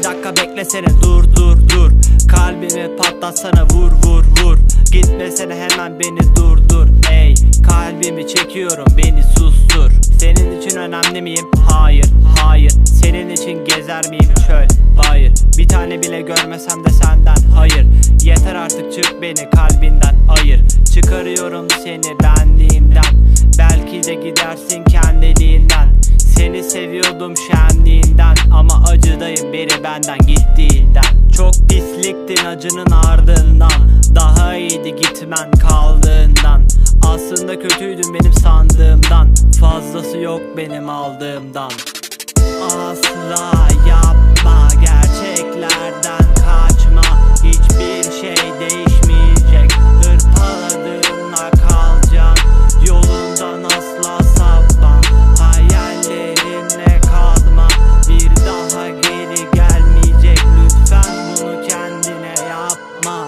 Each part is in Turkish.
dakika beklesene, dur dur dur. Kalbimi patlatsana, vur vur vur. Gitmesene hemen, beni durdur. Ey, kalbimi çekiyorum, beni sustur. Senin için önemli miyim? Hayır, hayır. Senin için gezer miyim çöl, bayır? Bir tane bile görmesem de senden hayır. Yeter artık, çık beni kalbinden ayır. Çıkarıyorum seni benliğimden. Belki de gidersin kendiliğinden. Seni seviyordum şenliğinden, ama acıdayım beri benden gittiğinden. Çok pisliktin acının ardından. Daha iyiydi gitmen kaldığından. Aslında kötüydün benim sandığımdan. Fazlası yok benim aldığımdan. Asla yapma, gerçeklerden kaçma. Hiçbir şey değişmeyecek. Hırpaladığınla kalacaksın. Yolundan asla sapma. Hayallerinle kalma. Bir daha geri gelmeyecek. Lütfen bunu kendine yapma.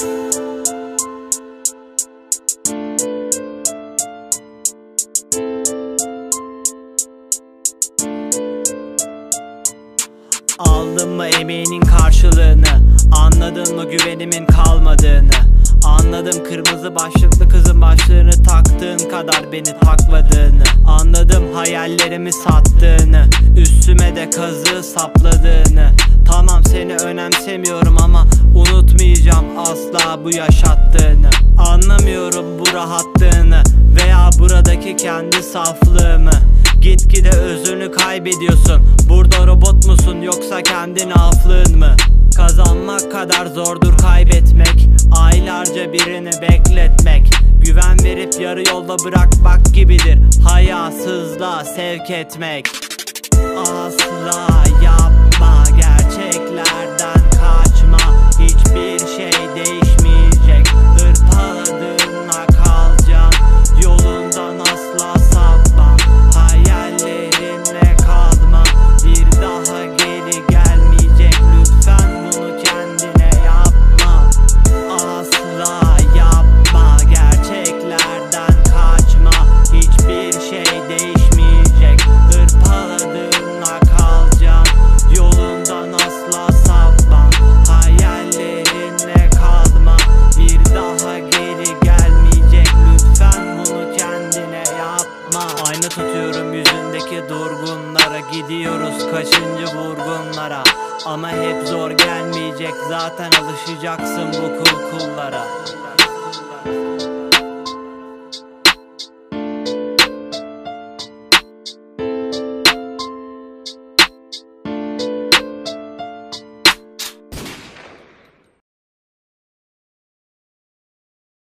Aldın mı emeğinin karşılığını? Anladın mı güvenimin kalmadığını? Anladım kırmızı başlıklı kızın başlığını taktığın kadar beni takmadığını. Anladım hayallerimi sattığını, üstüme de kazığı sapladığını. Tamam, seni önemsemiyorum ama unutmayacağım asla bu yaşattığını. Anlamıyorum bu rahatlığını veya buradaki kendi saflığımı. Gitgide özünü kaybediyorsun. Burada robot musun yoksa kendin aflığın mı? Kazanmak kadar zordur kaybetmek. Aylarca birini bekletmek. Güven verip yarı yolda bırakmak gibidir hayasızlığa sevk etmek. Asla yapma, gerçeklerden kaçma. Hiçbir şey değişmeyecek. Hırpaladığınla kalacaksın. Yolundan asla sapma. Hayallerinle kalma. Bir daha geri gelmeyecek. Lütfen bunu kendine yapma. Asla yapma, gerçeklerden kaçma. Hiçbir şey değişmeyecek. Hırpaladığınla kalacaksın. Yolundan asla sapma. Hayallerinle kalma. Bir daha geri gelmeyecek. Lütfen bunu kendine yapma. Ayna tutuyorum yüzündeki durgunlara. Gidiyoruz kaçıncı vurgunlara. Ama hep zor gelmeyecek. Zaten alışacaksın bu kullara.